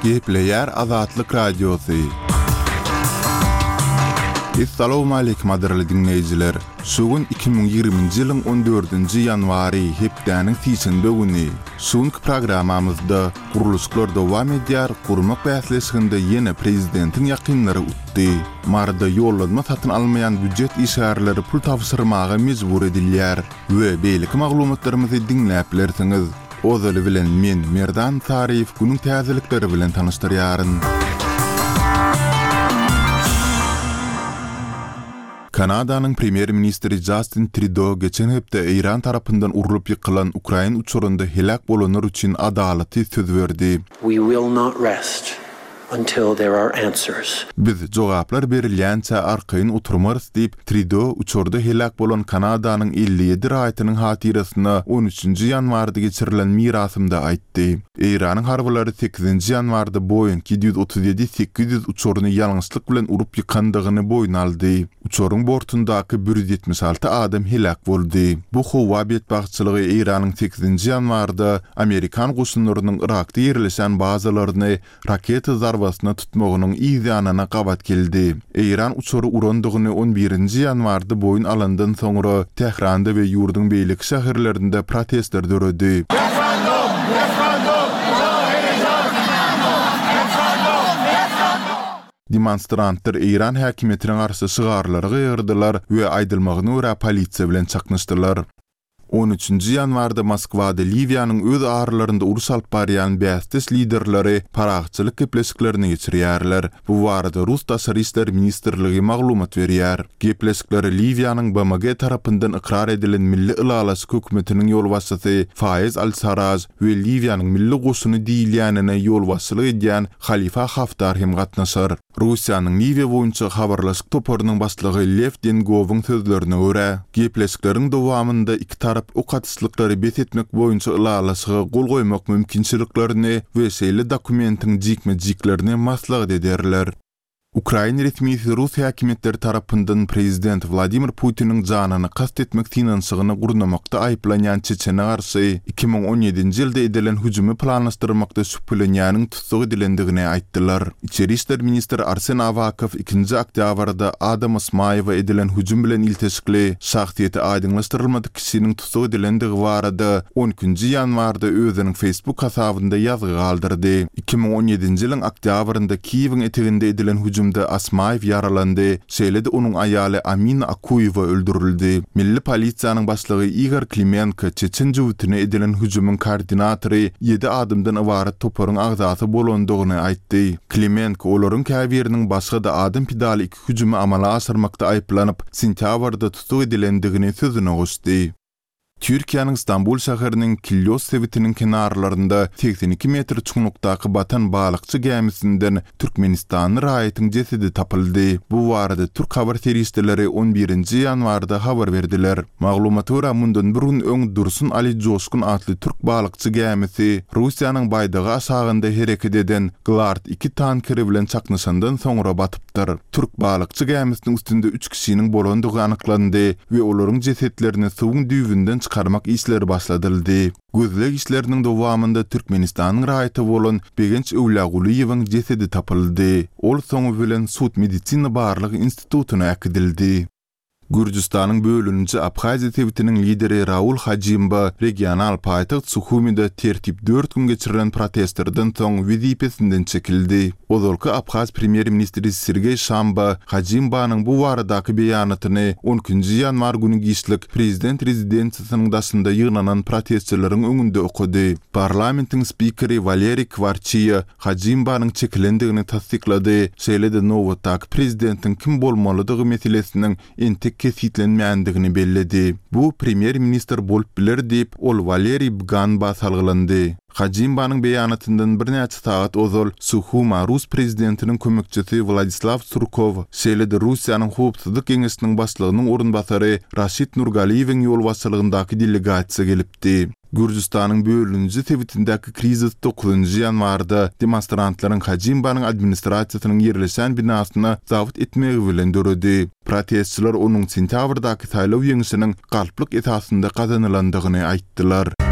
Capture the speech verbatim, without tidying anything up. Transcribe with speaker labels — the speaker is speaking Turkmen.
Speaker 1: Gepleyer Azatlyk Radiosu. Assalamu alaykum adraly dinleyijiler. Şugun iki bin ýygrimiňji ýylyň on dördünji ýanwary hepdeniň tiýşinde güni. Şuňky programamyzda guruluşlar dowam edýär, gurmak bäsleşiginde ýene prezidentiň ýakynlary utdy. Marda ýollanma satyn almayan büdjet işgärleri pul tapşyrmaga mejbur edilýär we beýlik maglumatlarymyzy dinläp bilersiňiz. Ozaly bilen men Merdan Tarif günüň täzelikleri bilen tanıştyrýaryn. Kanada'nın Premier Ministri Justin Trudeau geçen hepde İran tarapyndan urulup ýykylan Ukraina uçurunda helak bolanlar üçin adalaty söz berdi.
Speaker 2: We will not rest until there are answers.
Speaker 1: Biz jogaplar berilýänçe arkaýyn oturmarys diýip Trudeau uçurda helak bolan Kanada'nın elli ýedi raýatynyň hatirasyna on üçünji ýanwarda geçirilen mirasymda aýtdy. İranyň harbylary sekizinji ýanwarda Boeing yedi yüz otuz ýedi sekiz yüz uçuryny ýalňyçlyk bilen urup ýykandygyny boýun aldy. Uçoryň bortundaky bir yüz ýetmiş alty adam helak boldy. Bu howa betbaççylygy İranyň sekizinji ýanwarda Amerikan goşunlarynyň Irakda ýerleşen bazalaryny raket zarbasyna tutmagynyň ýygynyna gabat geldi. İran uçory urandygyny on birinji ýanwarda boýun alandan soňra Tehranda we ýurduň beýlik şäherlerinde protestler döredi. Demonstrantlar İran häkimetiniň garşy şygarlary gyrdylar we aýdylmagyny görä polisiýa bilen çaknyşdylar. on üçünji ýanwarda Moskwada Liwiýanyň öz arlarynda urus alyp barýan bästes liderleri paragçylyk gepleşiklerini geçirýärler. Bu barada Rus Daşary işler ministrligi maglumat berýär. Gepleşikler Liwiýanyň B M G tarapyndan ikrar edilen milli ılalasy hökümetiniň ýolbaşçysy Faiz al-Sarraj we Liwiýanyň milli goşuny diýilýänine ýolbaşçylyk edýän Halifa Haftar hem gatnaşar. Russiýanyň Liwiýa boýunça habarlaşyk toparynyň başlygy Lev Dengowyň sözlerine görä, gepleşikleriň dowamynda iki tarap okatyşlykları bet etmek boýunça ılalasy gol goýmak mümkinçiliklerini we şeýle dokumentiň jikme-jiklerini maslahat ederler. Ukraina resmisi Rus häkimetleri tarapyndan prezident Vladimir Putiniň janyny kast etmek finansygyny gurnamakda aýplanýan Çeçene garşy iki bin on ýedinji ýylda edilen hüjumy planlaşdyrmakda şüphelenýäniň tutsak edilendigini aýtdylar. İçeri işler ministri Arsen Avakow ikinji oktýabrda Adam Osmaýewa edilen hüjüm bilen ilteşikli şahsiýeti aýdynlaşdyrylmady kişiniň tutsak edilendigi barada on üçünji ýanwarda özüniň Facebook hasabynda ýazgy galdyrdy. iki bin on ýedinji ýylyň oktýabrynda Kiýewiň eteginde edilen hüjüm Asmayev yaralandı. Şeýlede onun aýaly Amina Akuyewa öldürildi. Milli polisiýanyň başlygy Igor Klimenko Çeçen jüwütine edilen hüjümyň koordinatory ýedi adamdan ibaret toparyň agzasy bolandygyny aýtdy. Klimenko olaryň käbiriniň başga da adam pidaly iki hüjümi amala aşyrmakda aýplanyp sentýabrda tutsak edilendigini sözüne goşdy. Türkiýanyň Istanbul şäheriniň Kilyos sewitiniň kenarlarynda seksen iki metr çuňlukdaky batan balykçy gemisinden Türkmenistanyň raýatynyň jesedi tapyldy. Bu barada Türk habar teristleri on birinji ýanwarda habar berdiler. Maglumaty görä mundan bir gün öň Dursun Ali Joşkun adly Türk balykçy gemisi Russiýanyň baýdagy aşagynda hereket eden Glard iki tankeri bilen çaknyşandan soňra batypdyr. Türk balykçy gemisiniň üstünde üç kişiniň bolandygy anyklandy we olaryň jesetlerini suwuň düýbünden karmak işleri başladyldy. Gözleg işleriniň dowamynda Türkmenistanyň raýaty bolan Begenç Owlaguliýewiň jesedi tapyldy. Ol soňu bilen Sud medisina barlygy institutyna akdildi. Gürjistanyň bölünji Abhaziýa sewitiniň lideri Raul Hajimba regional paýtaxt Suhumyda tertip dört gün geçirilen protestlerden soň wezipesinden çekildi. Ozalky Abhaz Premier Ministri Sergey Shamba Hajimbanyň bu baradaky beýanatyny on üçünji ýanwar güni giçlik prezident rezidensiýasynyň daşynda ýygnanan protestçileriň öňünde okudy. Parlamentiň spikeri Valery Kvarchiya Hajimbanyň çekilendigini tasdiklady. Şeýlede nowatdaky prezidentiň kim bolmalydygy meselesiniň entek kesitlenmeýändigini belledi. Bu premier minister bolup biler diýip ol Valery Bganba salgylandy. Hajimbanyň beýanatyndan bir näçe saat ozal Suhuma Rus prezidentiniň kömekçisi Vladislav Surkov şeýlede Russiýanyň howpsuzlyk geňeşiniň başlygynyň orunbasary Raşid Nurgaliýewiň ýolbaşçylygyndaki delegasiýa gelipdi. Gürjistanyň bölünji sewitindäki krizis dokuzunji ýanwarda demonstrantlaryň Hajimbanyň administrasiýasynyň ýerleşen binasyna zabit etmegi bilen döredi. Protestçiler onuň sentýabrdaky saýlaw ýeňişiniň galplyk esasynda kazanylandygyny aýtdylar.